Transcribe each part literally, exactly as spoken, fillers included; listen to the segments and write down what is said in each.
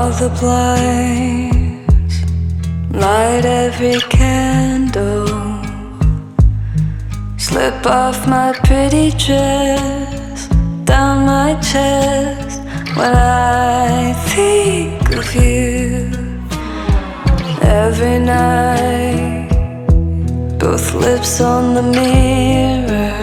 Draw the blinds, light every candle, slip off my pretty dress down my chest when I think of you. Every night, both lips on the mirror.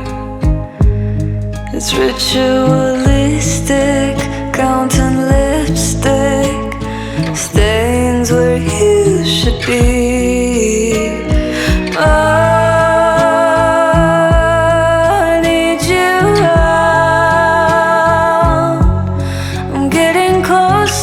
It's ritualistic, counting lipstick stains where you should be. Oh, I need you around. I'm getting close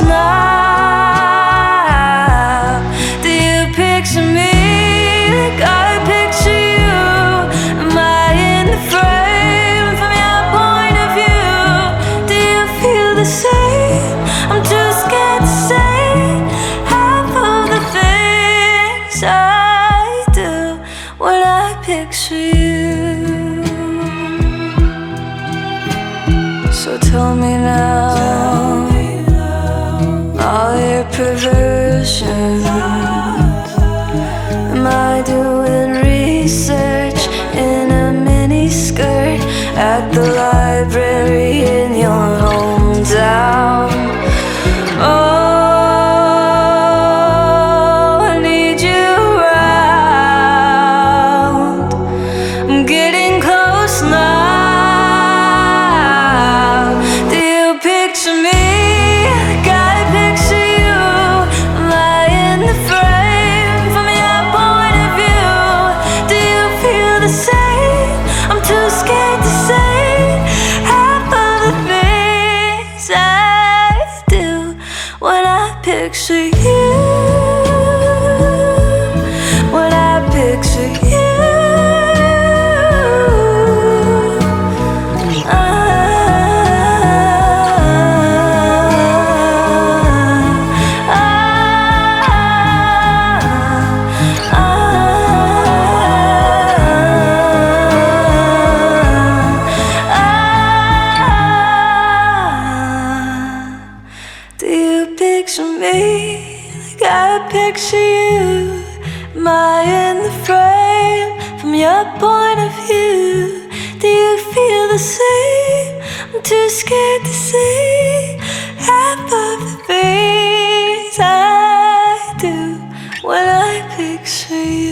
now. Do you picture me like I picture you? Am I in the frame from your point of view? Do you feel the same? I'm too scared to say half of the things I do when I picture you. So tell me now, all your perversions. Am I doing research in a mini skirt at the library in your hometown? Oh, I need you around. I'm getting close now. Do you picture me like I picture you? Am I in the frame from your point of view? Do you feel the same? I'm too scared to say half of the things I do when I picture you. When I picture you. Ah, ah, ah, ah. Do you picture me like I picture you? Am I in the frame from your point of view? Do you feel the same? I'm too scared to say half of the things I do when I picture you.